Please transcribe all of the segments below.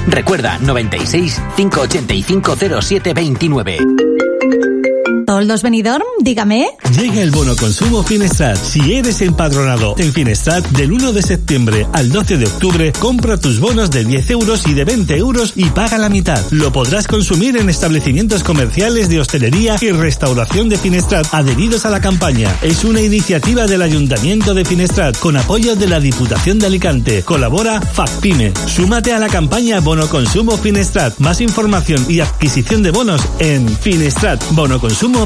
Recuerda, 96 585 0729. ¿Toldos Benidorm? Dígame. Llega el bono consumo Finestrat. Si eres empadronado en Finestrat, del 1 de septiembre al 12 de octubre, compra tus bonos de 10 euros y de 20 euros y paga la mitad. Lo podrás consumir en establecimientos comerciales de hostelería y restauración de Finestrat adheridos a la campaña. Es una iniciativa del Ayuntamiento de Finestrat con apoyo de la Diputación de Alicante. Colabora FACPIME. Súmate a la campaña Bono Consumo Finestrat. Más información y adquisición de bonos en finestratbonoconsumo.es.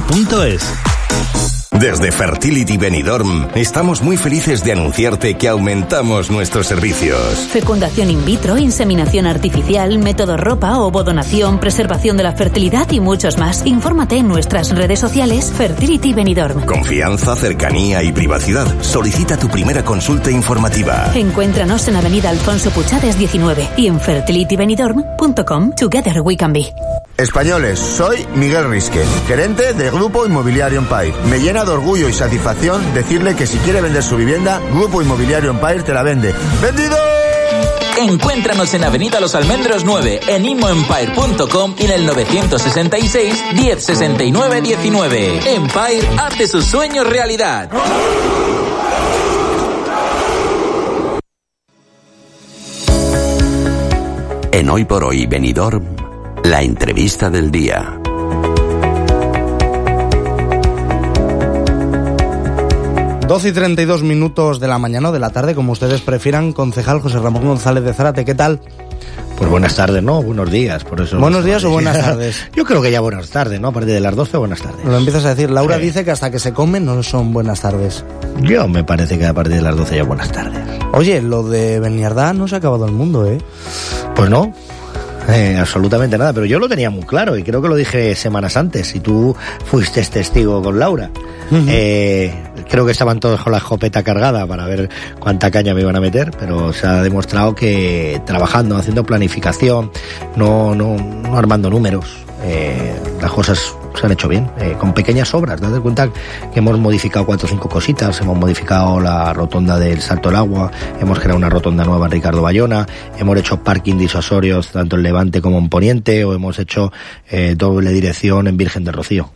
Desde Fertility Benidorm estamos muy felices de anunciarte que aumentamos nuestros servicios. Fecundación in vitro, inseminación artificial, método ropa, ovodonación, preservación de la fertilidad y muchos más. Infórmate en nuestras redes sociales Fertility Benidorm. Confianza, cercanía y privacidad. Solicita tu primera consulta informativa. Encuéntranos en Avenida Alfonso Puchades 19 y en fertilitybenidorm.com. Together we can be. Españoles, soy Miguel Risque, gerente del Grupo Inmobiliario Empire. Me llena de orgullo y satisfacción decirle que si quiere vender su vivienda, Grupo Inmobiliario Empire te la vende. ¡Vendido! Encuéntranos en Avenida Los Almendros 9, en immoempire.com y en el 966 1069 19. Empire hace sus sueños realidad. En Hoy por Hoy Benidorm, la entrevista del día. Doce y 32 minutos de la mañana o de la tarde, como ustedes prefieran. Concejal José Ramón González de Zárate, ¿qué tal? Pues buenas tardes, ¿no? Buenos días, por eso. ¿Buenos días o buenas tardes? Yo creo que ya buenas tardes, ¿no? A partir de las 12, buenas tardes. Lo empiezas a decir. Laura dice que hasta que se come no son buenas tardes. Yo me parece que a partir de las 12 ya buenas tardes. Oye, lo de Beniardá no se ha acabado el mundo, ¿eh? Pues no. Absolutamente nada, pero yo lo tenía muy claro y creo que lo dije semanas antes y tú fuiste testigo con Laura. Creo que estaban todos con la escopeta cargada para ver cuánta caña me iban a meter, pero se ha demostrado que trabajando, haciendo planificación, no armando números, las cosas se han hecho bien, con pequeñas obras. Date cuenta que hemos modificado 4 o 5 cositas, hemos modificado la rotonda del Salto al Agua, hemos creado una rotonda nueva en Ricardo Bayona, hemos hecho parking disuasorios tanto en Levante como en Poniente, o hemos hecho doble dirección en Virgen del Rocío.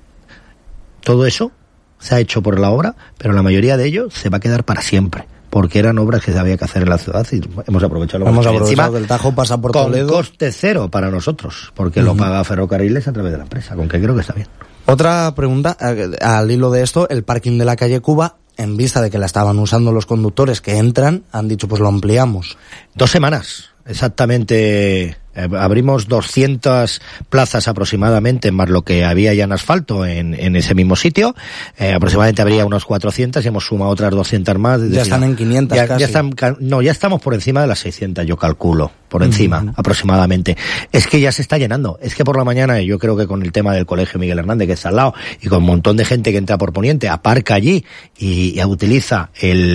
Todo eso se ha hecho por la obra, pero la mayoría de ello se va a quedar para siempre, porque eran obras que se había que hacer en la ciudad y hemos aprovechado. Hemos aprovechado que el Tajo pasa por Toledo. Con coste cero para nosotros, porque lo paga Ferrocarriles a través de la empresa, con que creo que está bien. Otra pregunta, al hilo de esto, el parking de la calle Cuba, en vista de que la estaban usando los conductores que entran, han dicho pues lo ampliamos. 2 semanas, exactamente. Abrimos 200 plazas aproximadamente, más lo que había ya en asfalto en ese mismo sitio. Aproximadamente habría unos 400 y hemos sumado otras 200 más. Ya están en 500 casi. Ya estamos por encima de las 600, yo calculo. Por encima, aproximadamente. Es que ya se está llenando. Es que por la mañana, yo creo que con el tema del Colegio Miguel Hernández, que está al lado, y con un montón de gente que entra por Poniente, aparca allí y utiliza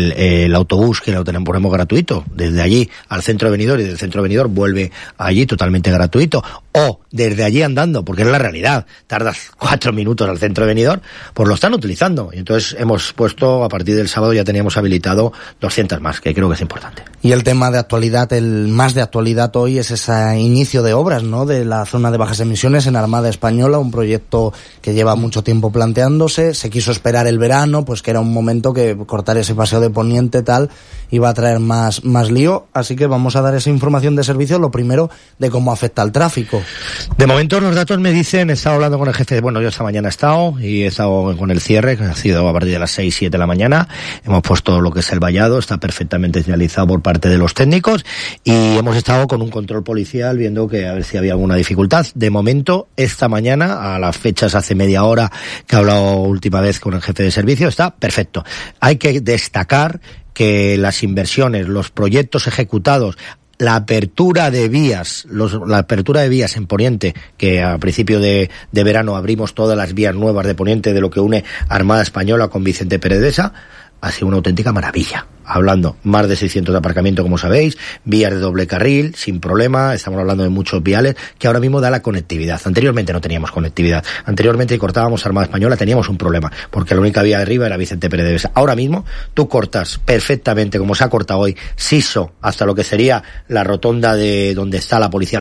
el autobús que lo ponemos gratuito, desde allí al centro de Benidorm, y del centro de Benidorm vuelve allí totalmente gratuito, o desde allí andando, porque es la realidad, tardas 4 minutos al centro de Benidorm, pues lo están utilizando. Y entonces hemos puesto, a partir del sábado ya teníamos habilitado 200 más, que creo que es importante. Y el tema de actualidad, el más de actualidad hoy es ese inicio de obras, ¿no?, de la zona de bajas emisiones en Armada Española, un proyecto que lleva mucho tiempo planteándose. Se quiso esperar el verano, pues que era un momento que cortar ese paseo de Poniente tal iba a traer más lío, así que vamos a dar esa información de servicio, lo primero de cómo afecta al tráfico. De momento los datos me dicen, he estado hablando con el jefe, yo esta mañana he estado con el cierre, que ha sido a partir de las 6-7 de la mañana, hemos puesto lo que es el vallado, está perfectamente señalizado por parte de los técnicos y hemos estado con un control policial viendo que a ver si había alguna dificultad. De momento, esta mañana, a las fechas hace media hora que he hablado última vez con el jefe de servicio, está perfecto. Hay que destacar que las inversiones, los proyectos ejecutados, la apertura de vías en Poniente, que a principio de verano abrimos todas las vías nuevas de Poniente de lo que une Armada Española con Vicente Peredesa, ha sido una auténtica maravilla. Hablando, más de 600 de aparcamiento, como sabéis, vías de doble carril, sin problema, estamos hablando de muchos viales, que ahora mismo da la conectividad. Anteriormente no teníamos conectividad. Anteriormente cortábamos Armada Española, teníamos un problema, porque la única vía de arriba era Vicente Pérez. Ahora mismo, tú cortas perfectamente, como se ha cortado hoy, Siso, hasta lo que sería la rotonda de donde está la Policía